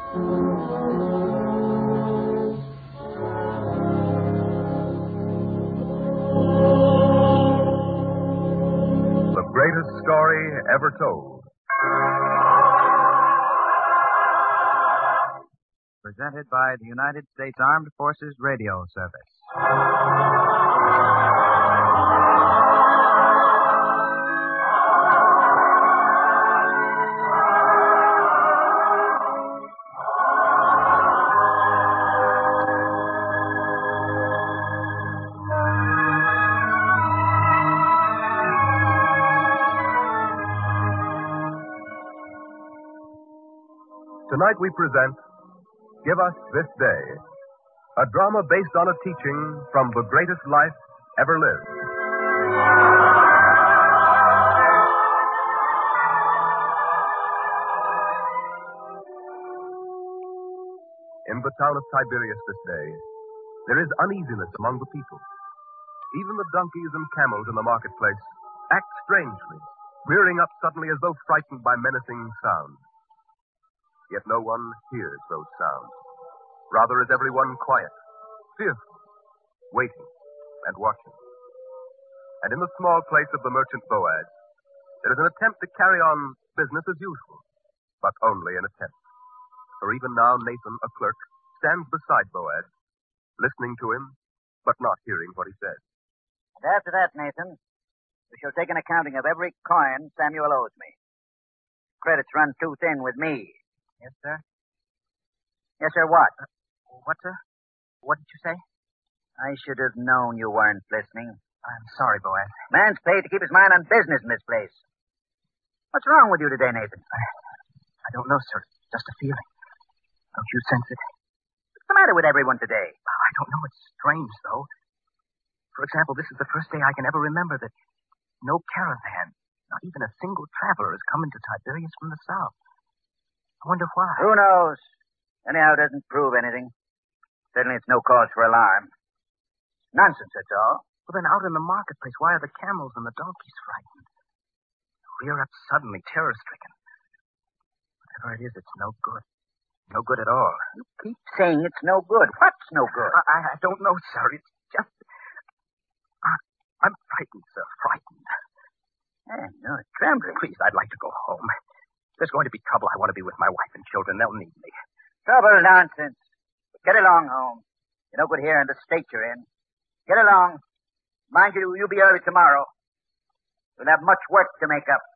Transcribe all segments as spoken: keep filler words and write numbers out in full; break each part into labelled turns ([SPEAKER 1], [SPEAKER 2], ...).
[SPEAKER 1] The greatest story ever told.
[SPEAKER 2] Presented by the United States Armed Forces Radio Service.
[SPEAKER 1] Tonight we present Give Us This Day, a drama based on a teaching from the greatest life ever lived. In the town of Tiberias this day, there is uneasiness among the people. Even the donkeys and camels in the marketplace act strangely, rearing up suddenly as though frightened by menacing sounds. Yet no one hears those sounds. Rather is everyone quiet, fearful, waiting, and watching. And in the small place of the merchant Boaz, there is an attempt to carry on business as usual, but only an attempt. For even now, Nathan, a clerk, stands beside Boaz, listening to him, but not hearing what he says.
[SPEAKER 3] And after that, Nathan, we shall take an accounting of every coin Samuel owes me. Credits run too thin with me.
[SPEAKER 2] Yes, sir?
[SPEAKER 3] Yes, sir, what?
[SPEAKER 2] Uh, what, sir? What did you say?
[SPEAKER 3] I should have known you weren't listening.
[SPEAKER 2] I'm sorry, Boaz.
[SPEAKER 3] Man's paid to keep his mind on business in this place. What's wrong with you today, Nathan?
[SPEAKER 2] I, I don't know, sir. Just a feeling. Don't you sense it?
[SPEAKER 3] What's the matter with everyone today?
[SPEAKER 2] I don't know. It's strange, though. For example, this is the first day I can ever remember that no caravan, not even a single traveler, has come into Tiberias from the south. I wonder why.
[SPEAKER 3] Who knows? Anyhow, it doesn't prove anything. Certainly it's no cause for alarm. Nonsense, that's all.
[SPEAKER 2] Well, then out in the marketplace, why are the camels and the donkeys frightened? Rear up suddenly, terror-stricken. Whatever it is, it's no good. No good at all.
[SPEAKER 3] You keep saying it's no good. What's no good?
[SPEAKER 2] I, I don't know, sir. It's just... I, I'm frightened, sir. Frightened.
[SPEAKER 3] Yeah, you're trembling.
[SPEAKER 2] Please, I'd like to go home. If there's going to be trouble, I want to be with my wife and children. They'll need me.
[SPEAKER 3] Trouble, nonsense. Get along home. You're no good here in the state you're in. Get along. Mind you, you'll be early tomorrow. We'll have much work to make up.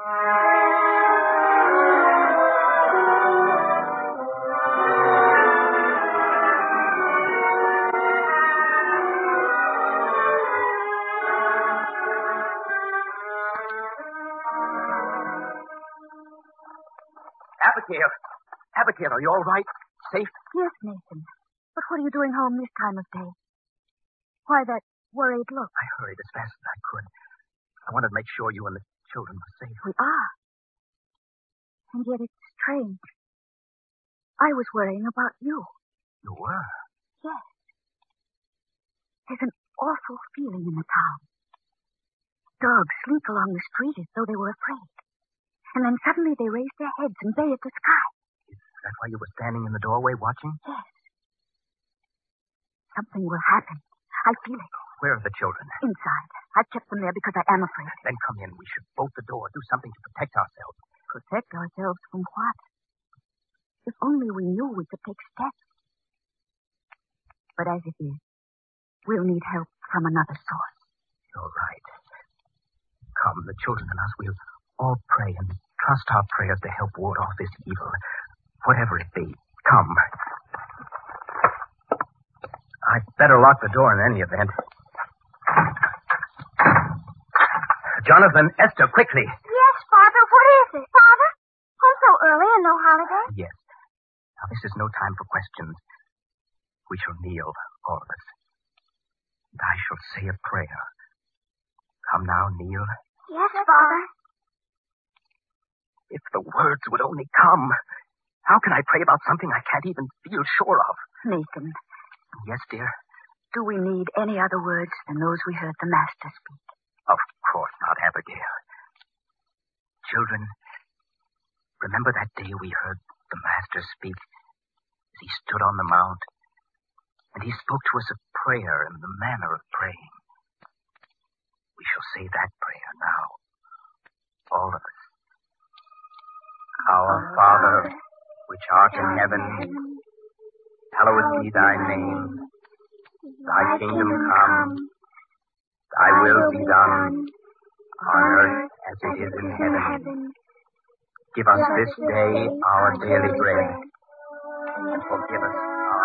[SPEAKER 2] Abigail. Abigail, are you all right? Safe?
[SPEAKER 4] Yes, Nathan. But what are you doing home this time of day? Why that worried look?
[SPEAKER 2] I hurried as fast as I could. I wanted to make sure you and the children were safe.
[SPEAKER 4] We are. And yet it's strange. I was worrying about you.
[SPEAKER 2] You were?
[SPEAKER 4] Yes. There's an awful feeling in the town. Dogs slink along the street as though they were afraid. And then suddenly they raise their heads and bay at the sky.
[SPEAKER 2] Is that why you were standing in the doorway watching?
[SPEAKER 4] Yes. Something will happen. I feel it.
[SPEAKER 2] Where are the children?
[SPEAKER 4] Inside. I've kept them there because I am afraid.
[SPEAKER 2] Then come in. We should bolt the door. Do something to protect ourselves.
[SPEAKER 4] Protect ourselves from what? If only we knew we could take steps. But as it is, we'll need help from another source.
[SPEAKER 2] You're right. Come, the children and us, we'll all pray and trust our prayers to help ward off this evil, whatever it be. Come. I'd better lock the door in any event. Jonathan, Esther, quickly.
[SPEAKER 4] Yes, Father. What is it? Father? Home so early and no holiday?
[SPEAKER 2] Yes. Now, this is no time for questions. We shall kneel, all of us. And I shall say a prayer. Come now, kneel.
[SPEAKER 4] Yes, Father.
[SPEAKER 2] If the words would only come. How can I pray about something I can't even feel sure of?
[SPEAKER 4] Nathan.
[SPEAKER 2] Yes, dear?
[SPEAKER 4] Do we need any other words than those we heard the Master speak?
[SPEAKER 2] Of course not, Abigail. Children, remember that day we heard the Master speak as he stood on the mount, and he spoke to us of prayer and the manner of praying. We shall say that prayer now, all of us. Our Father, which art in heaven, hallowed be thy name. Thy kingdom come, thy will be done, on earth as it is in heaven. Give us this day our daily bread, and forgive us our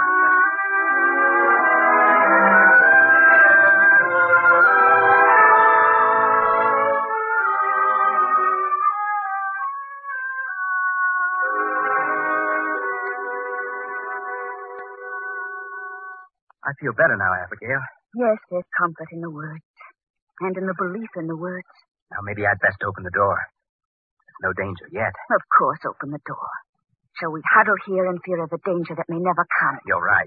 [SPEAKER 2] I feel better now, Abigail.
[SPEAKER 4] Yes, there's comfort in the words, and in the belief in the words.
[SPEAKER 2] Now, maybe I'd best open the door. There's no danger yet.
[SPEAKER 4] Of course, open the door. Shall we huddle here in fear of a danger that may never come?
[SPEAKER 2] You're right.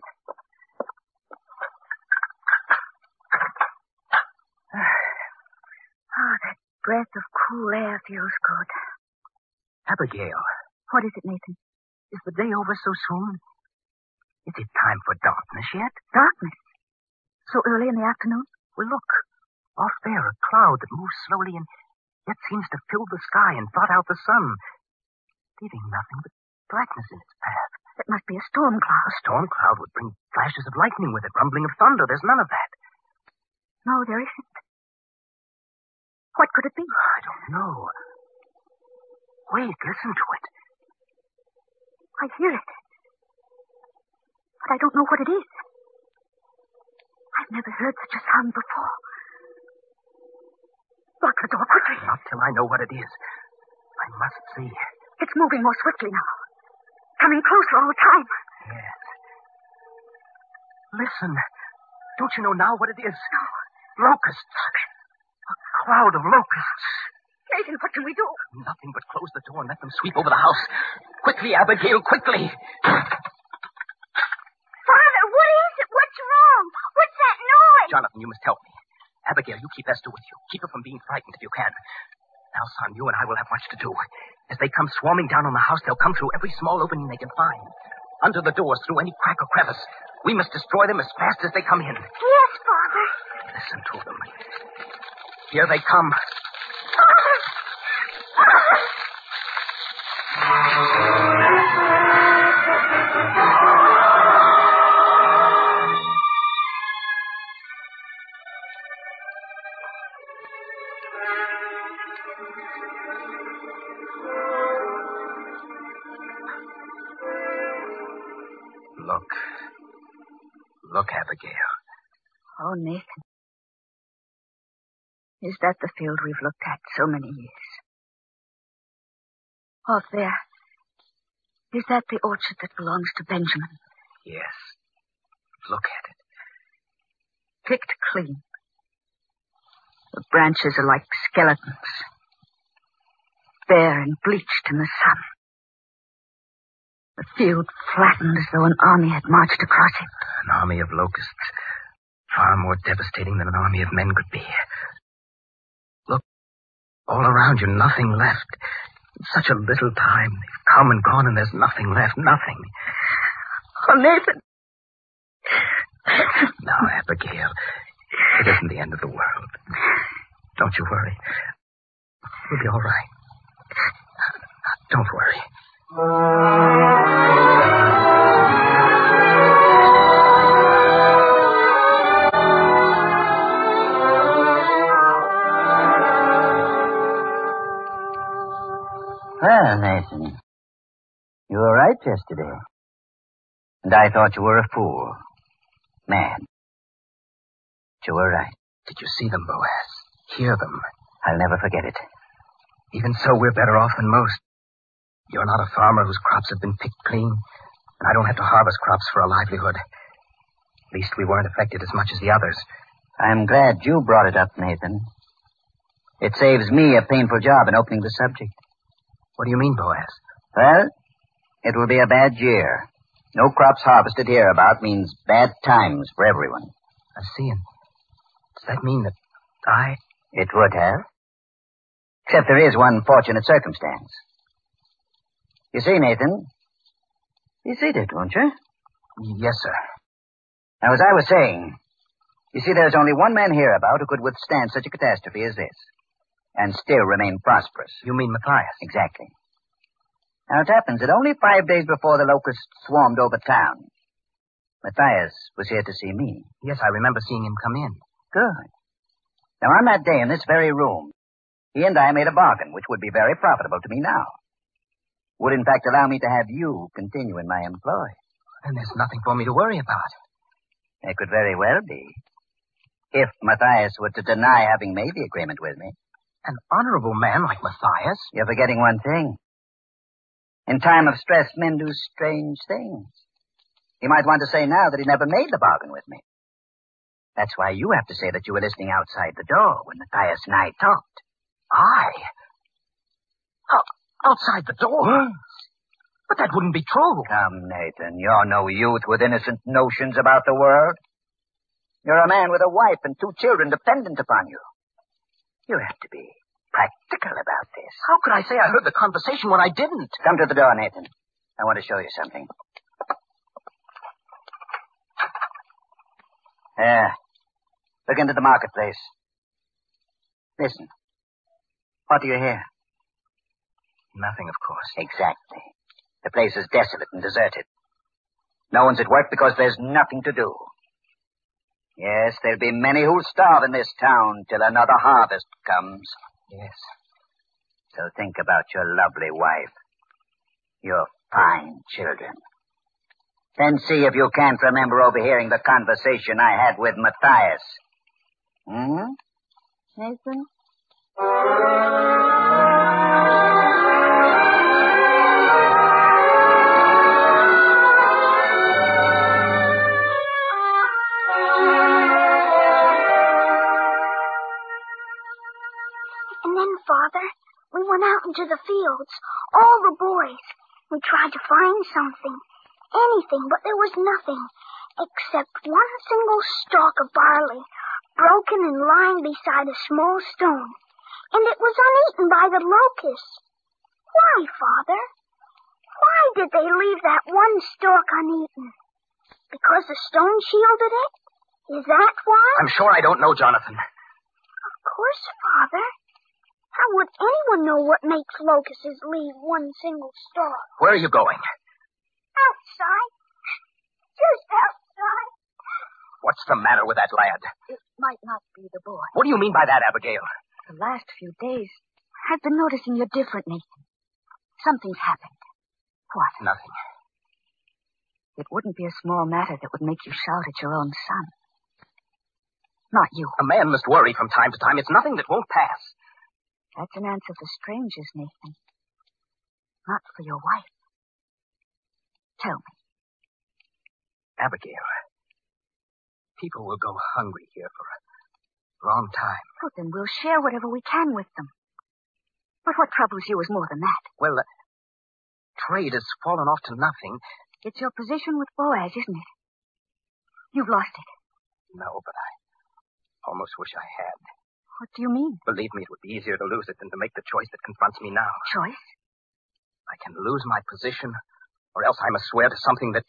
[SPEAKER 4] Oh, that breath of cool air feels good.
[SPEAKER 2] Abigail.
[SPEAKER 4] What is it, Nathan?
[SPEAKER 2] Is the day over so soon? Is it time for darkness yet?
[SPEAKER 4] Darkness? So early in the afternoon?
[SPEAKER 2] Well, look. Off there, a cloud that moves slowly and yet seems to fill the sky and blot out the sun, leaving nothing but blackness in its path.
[SPEAKER 4] It must be a storm cloud.
[SPEAKER 2] A storm cloud would bring flashes of lightning with it, rumbling of thunder. There's none of that.
[SPEAKER 4] No, there isn't. What could it be?
[SPEAKER 2] I don't know. Wait, listen to it.
[SPEAKER 4] I hear it. But I don't know what it is. I've never heard such a sound before. Lock the door quickly.
[SPEAKER 2] Not till I know what it is. I must see.
[SPEAKER 4] It's moving more swiftly now. Coming closer all the time.
[SPEAKER 2] Yes. Listen. Don't you know now what it is?
[SPEAKER 4] No.
[SPEAKER 2] Locusts. A cloud of locusts.
[SPEAKER 4] Nathan, what can we do?
[SPEAKER 2] Nothing but close the door and let them sweep over the house. Quickly, Abigail, quickly.
[SPEAKER 4] Father, what is it? What's wrong? What's that noise?
[SPEAKER 2] Jonathan, you must help me. Abigail, you keep Esther with you. Keep her from being frightened if you can. Now, son, you and I will have much to do. As they come swarming down on the house, they'll come through every small opening they can find. Under the doors, through any crack or crevice. We must destroy them as fast as they come in.
[SPEAKER 4] Yes, Father.
[SPEAKER 2] Listen to them. Here they come. Look. Look, Abigail.
[SPEAKER 4] Oh, Nathan. Is that the field we've looked at so many years? Off there. Is that the orchard that belongs to Benjamin?
[SPEAKER 2] Yes. Look at it.
[SPEAKER 4] Picked clean. The branches are like skeletons. Bare and bleached in the sun. The field flattened as though an army had marched across it.
[SPEAKER 2] An army of locusts. Far more devastating than an army of men could be. Look, all around you, nothing left. In such a little time, they've come and gone and there's nothing left, nothing.
[SPEAKER 4] Oh, Nathan.
[SPEAKER 2] Now, Abigail, it isn't the end of the world. Don't you worry. We'll be all right. Don't worry.
[SPEAKER 5] Well, Nathan, you were right yesterday. And I thought you were a fool. Mad. But you were right.
[SPEAKER 2] Did you see them, Boaz? Hear them?
[SPEAKER 5] I'll never forget it.
[SPEAKER 2] Even so, we're better off than most. You're not a farmer whose crops have been picked clean, and I don't have to harvest crops for a livelihood. At least we weren't affected as much as the others.
[SPEAKER 5] I'm glad you brought it up, Nathan. It saves me a painful job in opening the subject.
[SPEAKER 2] What do you mean, Boaz?
[SPEAKER 5] Well, it will be a bad year. No crops harvested hereabout means bad times for everyone.
[SPEAKER 2] I see. And does that mean that I...
[SPEAKER 5] It would have. Except there is one fortunate circumstance. You see, Nathan, be seated, won't you?
[SPEAKER 2] Yes, sir.
[SPEAKER 5] Now, as I was saying, you see, there's only one man hereabout who could withstand such a catastrophe as this and still remain prosperous.
[SPEAKER 2] You mean Matthias?
[SPEAKER 5] Exactly. Now, it happens that only five days before the locusts swarmed over town, Matthias was here to see me.
[SPEAKER 2] Yes, I remember seeing him come in.
[SPEAKER 5] Good. Now, on that day in this very room, he and I made a bargain which would be very profitable to me now. Would, in fact, allow me to have you continue in my employ.
[SPEAKER 2] Then there's nothing for me to worry about.
[SPEAKER 5] There could very well be. If Matthias were to deny having made the agreement with me.
[SPEAKER 2] An honorable man like Matthias?
[SPEAKER 5] You're forgetting one thing. In time of stress, men do strange things. He might want to say now that he never made the bargain with me. That's why you have to say that you were listening outside the door when Matthias and I talked.
[SPEAKER 2] I? Oh, outside the door?
[SPEAKER 5] Yes.
[SPEAKER 2] But that wouldn't be true.
[SPEAKER 5] Come, Nathan, you're no youth with innocent notions about the world. You're a man with a wife and two children dependent upon you. You have to be practical about this.
[SPEAKER 2] How could I say I heard the conversation when I didn't?
[SPEAKER 5] Come to the door, Nathan. I want to show you something. There. Look into the marketplace. Listen. What do you hear?
[SPEAKER 2] Nothing, of course.
[SPEAKER 5] Exactly. The place is desolate and deserted. No one's at work because there's nothing to do. Yes, there'll be many who'll starve in this town till another harvest comes.
[SPEAKER 2] Yes.
[SPEAKER 5] So think about your lovely wife, your fine children. Then see if you can't remember overhearing the conversation I had with Matthias. Hmm? Nathan?
[SPEAKER 4] And then, Father, we went out into the fields, all the boys. We tried to find something, anything, but there was nothing, except one single stalk of barley, broken and lying beside a small stone. And it was uneaten by the locusts. Why, Father? Why did they leave that one stalk uneaten? Because the stone shielded it? Is that why?
[SPEAKER 2] I'm sure I don't know, Jonathan.
[SPEAKER 4] Of course, Father. How would anyone know what makes locusts leave one single stalk?
[SPEAKER 2] Where are you going?
[SPEAKER 4] Outside. Just outside.
[SPEAKER 2] What's the matter with that lad?
[SPEAKER 4] It might not be the boy.
[SPEAKER 2] What do you mean by that, Abigail?
[SPEAKER 4] The last few days, I've been noticing you're different, Nathan. Something's happened. What?
[SPEAKER 2] Nothing.
[SPEAKER 4] It wouldn't be a small matter that would make you shout at your own son. Not you.
[SPEAKER 2] A man must worry from time to time. It's nothing that won't pass.
[SPEAKER 4] That's an answer for strangers, Nathan. Not for your wife. Tell me.
[SPEAKER 2] Abigail, people will go hungry here for a long time.
[SPEAKER 4] Well, then we'll share whatever we can with them. But what troubles you is more than that.
[SPEAKER 2] Well, uh, trade has fallen off to nothing.
[SPEAKER 4] It's your position with Boaz, isn't it? You've lost it.
[SPEAKER 2] No, but I almost wish I had.
[SPEAKER 4] What do you mean?
[SPEAKER 2] Believe me, it would be easier to lose it than to make the choice that confronts me now.
[SPEAKER 4] Choice?
[SPEAKER 2] I can lose my position, or else I must swear to something that...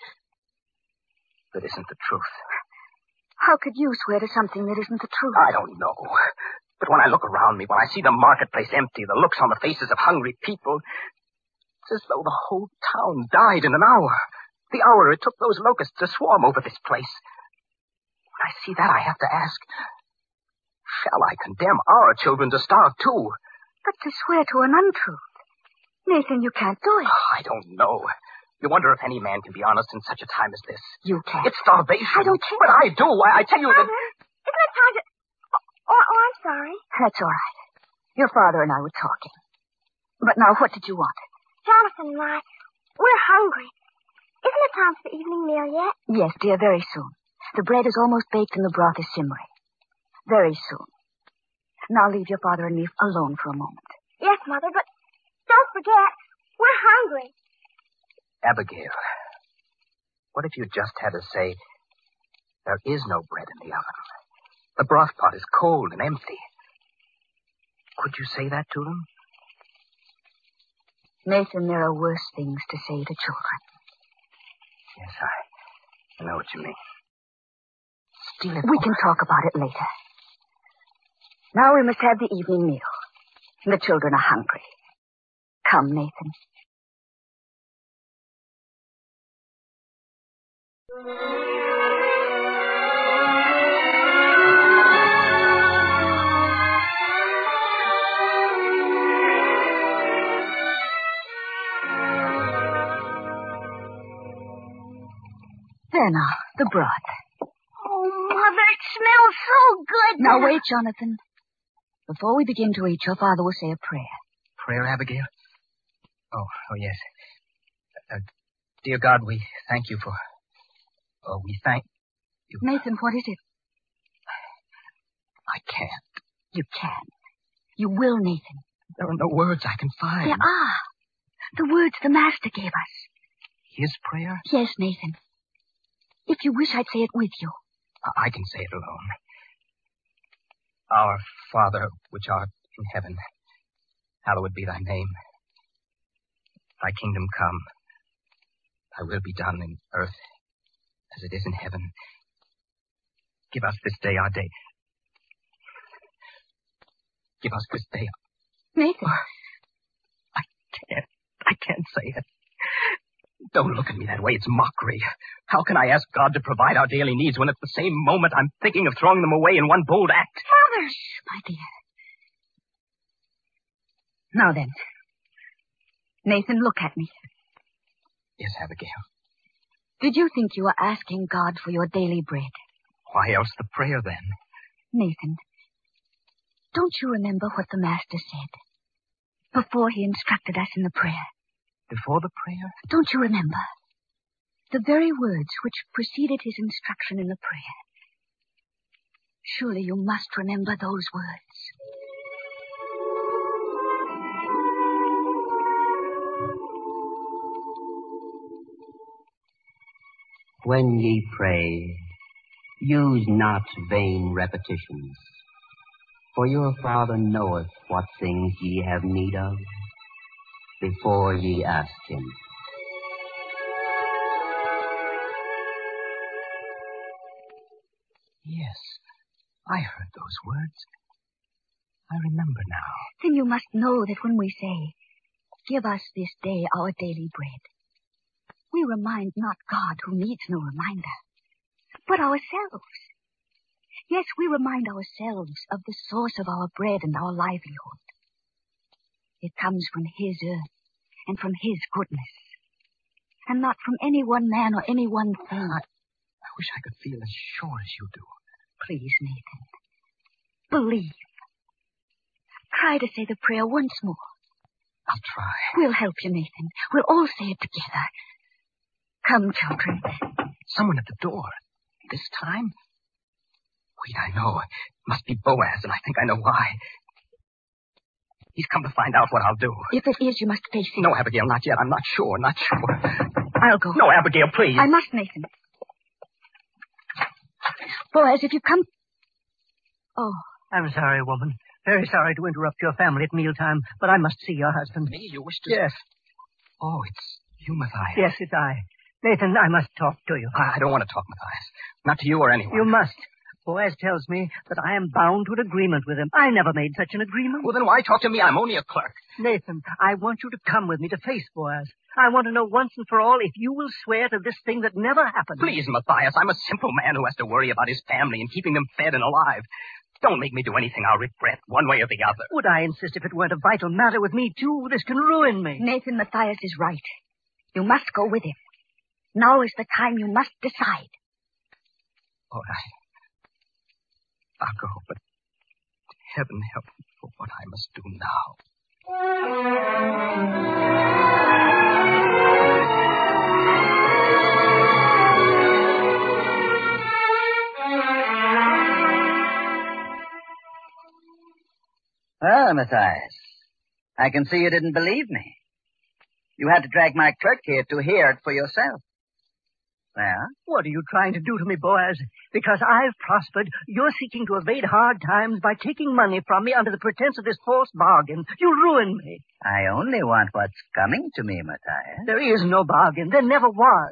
[SPEAKER 2] that isn't the truth.
[SPEAKER 4] How could you swear to something that isn't the truth?
[SPEAKER 2] I don't know. But when I look around me, when I see the marketplace empty, the looks on the faces of hungry people, it's as though the whole town died in an hour. The hour it took those locusts to swarm over this place. When I see that, I have to ask, shall I condemn our children to starve too?
[SPEAKER 4] But to swear to an untruth. Nathan, you can't do it.
[SPEAKER 2] Oh, I don't know. You wonder if any man can be honest in such a time as this.
[SPEAKER 4] You can't.
[SPEAKER 2] It's starvation.
[SPEAKER 4] I don't care.
[SPEAKER 2] But I do. I, I tell you that...
[SPEAKER 4] Isn't it time to... Oh, oh, I'm sorry. That's all right. Your father and I were talking. But now, what did you want?
[SPEAKER 6] Jonathan and I, we're hungry. Isn't it time for the evening meal yet?
[SPEAKER 4] Yes, dear, very soon. The bread is almost baked and the broth is simmering. Very soon. Now leave your father and me alone for a moment.
[SPEAKER 6] Yes, Mother, but don't forget, we're hungry.
[SPEAKER 2] Abigail, what if you just had to say, there is no bread in the oven. The broth pot is cold and empty. Could you say that to them?
[SPEAKER 4] Nathan, there are worse things to say to children.
[SPEAKER 2] Yes, I I know what you mean. Steal it.
[SPEAKER 4] We can talk about it later. Now we must have the evening meal. The children are hungry. Come, Nathan. There now, the broth.
[SPEAKER 6] Oh, Mother, it smells so good.
[SPEAKER 4] Now wait, Jonathan. Before we begin to eat, your father will say a prayer.
[SPEAKER 2] Prayer, Abigail? Oh, oh, yes. Uh, dear God, we thank you for... Oh, we thank you...
[SPEAKER 4] Nathan, what is it?
[SPEAKER 2] I can't.
[SPEAKER 4] You can. You will, Nathan.
[SPEAKER 2] There are no words I can find.
[SPEAKER 4] There are. The words the Master gave us.
[SPEAKER 2] His prayer?
[SPEAKER 4] Yes, Nathan. If you wish, I'd say it with you.
[SPEAKER 2] I can say it alone. Our Father, which art in heaven, hallowed be thy name. Thy kingdom come. Thy will be done in earth as it is in heaven. Give us this day our day. Give us this day.
[SPEAKER 4] Nathan.
[SPEAKER 2] I can't. I can't say it. Don't look at me that way. It's mockery. How can I ask God to provide our daily needs when at the same moment I'm thinking of throwing them away in one bold act?
[SPEAKER 4] Mother! Shh, my dear. Now then. Nathan, look at me.
[SPEAKER 2] Yes, Abigail.
[SPEAKER 4] Did you think you were asking God for your daily bread?
[SPEAKER 2] Why else the prayer, then?
[SPEAKER 4] Nathan, don't you remember what the Master said before he instructed us in the prayer?
[SPEAKER 2] Before the prayer?
[SPEAKER 4] Don't you remember? The very words which preceded his instruction in the prayer. Surely you must remember those words.
[SPEAKER 7] When ye pray, use not vain repetitions, for your Father knoweth what things ye have need of, before ye ask him.
[SPEAKER 2] Yes, I heard those words. I remember now.
[SPEAKER 4] Then you must know that when we say, give us this day our daily bread, we remind not God, who needs no reminder, but ourselves. Yes, we remind ourselves of the source of our bread and our livelihood. It comes from his earth and from his goodness, and not from any one man or any one thing.
[SPEAKER 2] I, I wish I could feel as sure as you do.
[SPEAKER 4] Please, Nathan, believe. Try to say the prayer once more.
[SPEAKER 2] I'll try.
[SPEAKER 4] We'll help you, Nathan. We'll all say it together. Come, children.
[SPEAKER 2] Someone at the door. This time? Wait, I know. It must be Boaz, and I think I know why. He's come to find out what I'll do.
[SPEAKER 4] If it is, you must face him.
[SPEAKER 2] No, Abigail, not yet. I'm not sure, not sure.
[SPEAKER 4] I'll go.
[SPEAKER 2] No, Abigail, please.
[SPEAKER 4] I must, Nathan. Boaz, if you come... Oh.
[SPEAKER 8] I'm sorry, woman. Very sorry to interrupt your family at mealtime, but I must see your husband.
[SPEAKER 2] Me? You wish to...
[SPEAKER 8] Yes.
[SPEAKER 2] Oh, it's you, Matthias.
[SPEAKER 8] Yes, it's I. Nathan, I must talk to you.
[SPEAKER 2] I, I don't want to talk, Matthias. Not to you or anyone.
[SPEAKER 8] You must. Boaz tells me that I am bound to an agreement with him. I never made such an agreement.
[SPEAKER 2] Well, then why talk to me? I'm only a clerk.
[SPEAKER 8] Nathan, I want you to come with me to face Boaz. I want to know once and for all if you will swear to this thing that never happened.
[SPEAKER 2] Please, Matthias, I'm a simple man who has to worry about his family and keeping them fed and alive. Don't make me do anything I'll regret, one way or the other.
[SPEAKER 8] Would I insist if it weren't a vital matter with me, too? This can ruin me.
[SPEAKER 4] Nathan, Matthias is right. You must go with him. Now is the time you must decide.
[SPEAKER 2] All right. I'll go, but heaven help me for what I must do now.
[SPEAKER 5] Well, Matthias, I can see you didn't believe me. You had to drag my clerk here to hear it for yourself. Well?
[SPEAKER 8] What are you trying to do to me, Boaz? Because I've prospered, you're seeking to evade hard times by taking money from me under the pretense of this false bargain. You'll ruin me.
[SPEAKER 5] I only want what's coming to me, Matthias.
[SPEAKER 8] There is no bargain. There never was.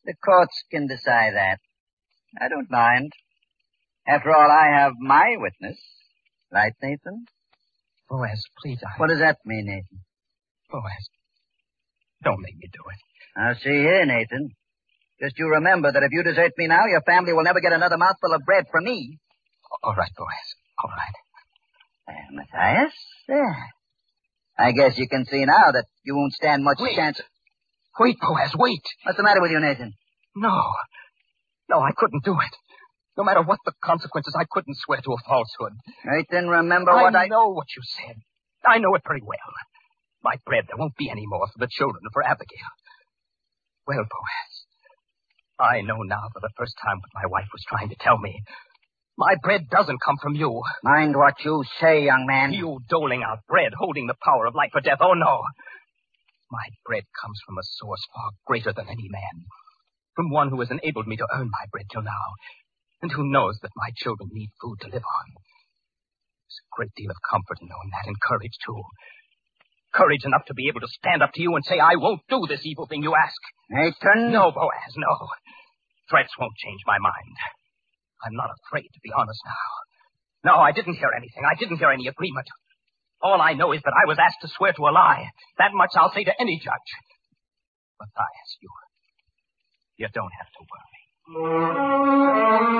[SPEAKER 5] The courts can decide that. I don't mind. After all, I have my witness. Right, Nathan?
[SPEAKER 9] Boaz, please, I...
[SPEAKER 5] What does that mean, Nathan?
[SPEAKER 9] Boaz, don't make me do it.
[SPEAKER 5] Now, see here, Nathan. Just you remember that if you desert me now, your family will never get another mouthful of bread from me.
[SPEAKER 9] All right, Boaz. All right.
[SPEAKER 5] There, Matthias. There. I guess you can see now that you won't stand much
[SPEAKER 9] wait.
[SPEAKER 5] chance.
[SPEAKER 9] Wait, Boaz, wait.
[SPEAKER 5] What's the matter with you, Nathan?
[SPEAKER 9] No. No, I couldn't do it. No matter what the consequences, I couldn't swear to a falsehood.
[SPEAKER 5] Nathan, remember
[SPEAKER 9] I
[SPEAKER 5] what I...
[SPEAKER 9] I know what you said. I know it pretty well. My bread, there won't be any more for the children, for Abigail. Well, Boaz, I know now for the first time what my wife was trying to tell me. My bread doesn't come from you.
[SPEAKER 5] Mind what you say, young man.
[SPEAKER 9] You doling out bread, holding the power of life or death. Oh, no. My bread comes from a source far greater than any man. From one who has enabled me to earn my bread till now, and who knows that my children need food to live on. There's a great deal of comfort in knowing that, and courage, too. Courage enough to be able to stand up to you and say, I won't do this evil thing you ask.
[SPEAKER 5] Nathan?
[SPEAKER 9] No, Boaz, no. Threats won't change my mind. I'm not afraid, to be honest now. No, I didn't hear anything. I didn't hear any agreement. All I know is that I was asked to swear to a lie. That much I'll say to any judge. Matthias, you... You don't have to worry.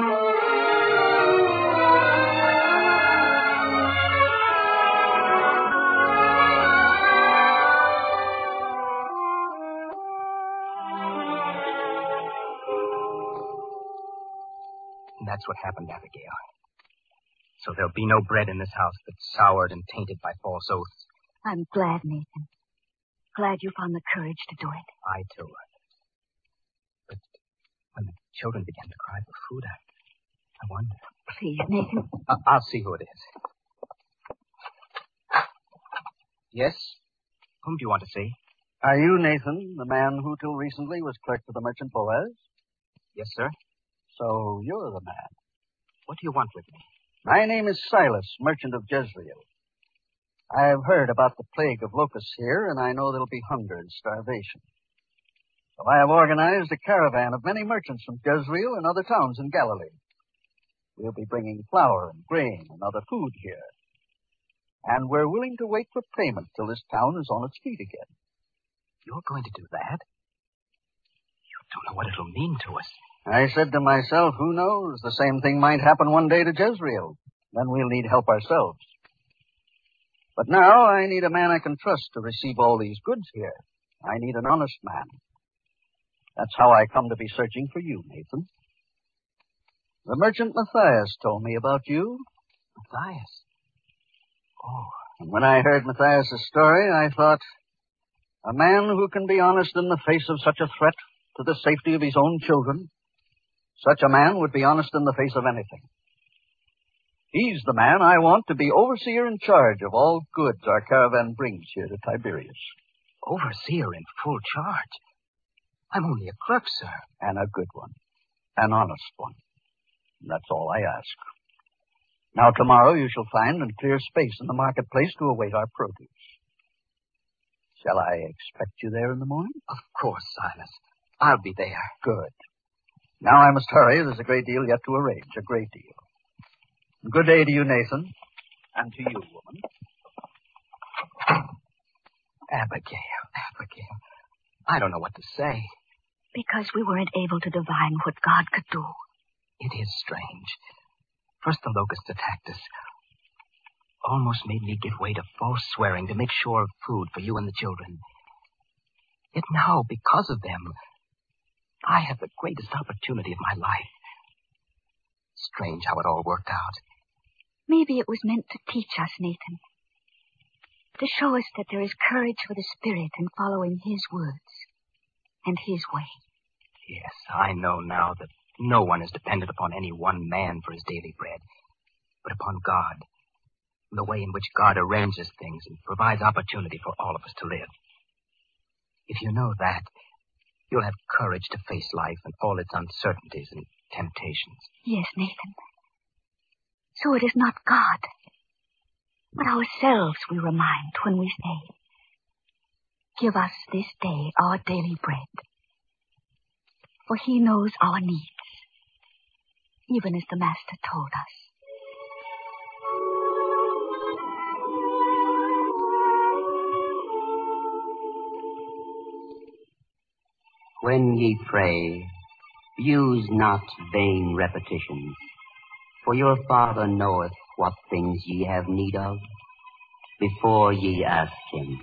[SPEAKER 9] And that's what happened, Abigail. So there'll be no bread in this house that's soured and tainted by false oaths.
[SPEAKER 4] I'm glad, Nathan. Glad you found the courage to do it.
[SPEAKER 9] I, too. But when the children began to cry for food, I, I wonder.
[SPEAKER 4] Please, Nathan.
[SPEAKER 9] Uh, I'll see who it is. Yes? Whom do you want to see?
[SPEAKER 10] Are you, Nathan, the man who till recently was clerk to the merchant Boaz?
[SPEAKER 9] Yes, sir.
[SPEAKER 10] So you're the man.
[SPEAKER 9] What do you want with me?
[SPEAKER 10] My name is Silas, merchant of Jezreel. I've heard about the plague of locusts here, and I know there'll be hunger and starvation. So I have organized a caravan of many merchants from Jezreel and other towns in Galilee. We'll be bringing flour and grain and other food here. And we're willing to wait for payment till this town is on its feet again.
[SPEAKER 9] You're going to do that? You don't know what it'll mean to us.
[SPEAKER 10] I said to myself, who knows? The same thing might happen one day to Jezreel. Then we'll need help ourselves. But now I need a man I can trust to receive all these goods here. I need an honest man. That's how I come to be searching for you, Nathan. The merchant Matthias told me about you.
[SPEAKER 9] Matthias? Oh.
[SPEAKER 10] And when I heard Matthias' story, I thought, a man who can be honest in the face of such a threat to the safety of his own children, such a man would be honest in the face of anything. He's the man I want to be overseer in charge of all goods our caravan brings here to Tiberias.
[SPEAKER 9] Overseer in full charge? I'm only a clerk, sir.
[SPEAKER 10] And a good one. An honest one. And that's all I ask. Now tomorrow you shall find and clear space in the marketplace to await our produce. Shall I expect you there in the morning?
[SPEAKER 9] Of course, Silas. I'll be there.
[SPEAKER 10] Good. Now I must hurry. There's a great deal yet to arrange. A great deal. Good day to you, Nathan. And to you, woman.
[SPEAKER 9] Abigail, Abigail. I don't know what to say.
[SPEAKER 4] Because we weren't able to divine what God could do.
[SPEAKER 9] It is strange. First the locusts attacked us. Almost made me give way to false swearing to make sure of food for you and the children. Yet now, because of them, I have the greatest opportunity of my life. Strange how it all worked out.
[SPEAKER 4] Maybe it was meant to teach us, Nathan. To show us that there is courage for the Spirit in following His words and His way.
[SPEAKER 9] Yes, I know now that no one is dependent upon any one man for his daily bread, but upon God, and the way in which God arranges things and provides opportunity for all of us to live. If you know that, you'll have courage to face life and all its uncertainties and temptations.
[SPEAKER 4] Yes, Nathan. So it is not God, but ourselves we remind when we say, give us this day our daily bread. For he knows our needs, even as the Master told us.
[SPEAKER 7] When ye pray, use not vain repetitions, for your Father knoweth what things ye have need of, before ye ask him.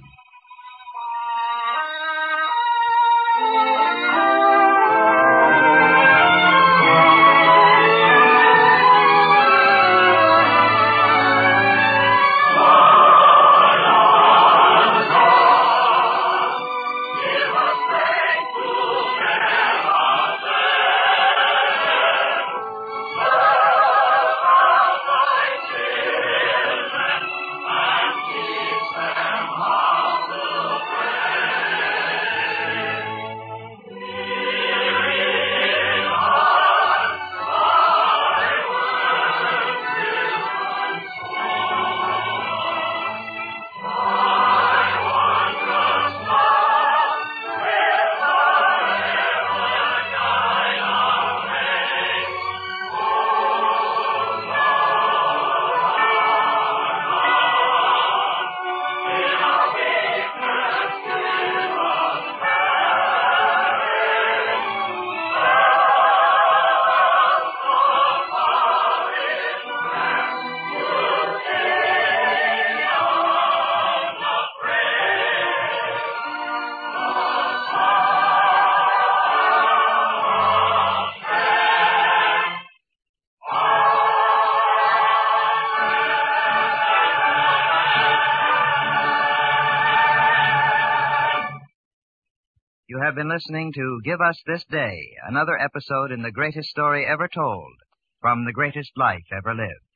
[SPEAKER 11] You have been listening to Give Us This Day, another episode in the greatest story ever told, from the greatest life ever lived.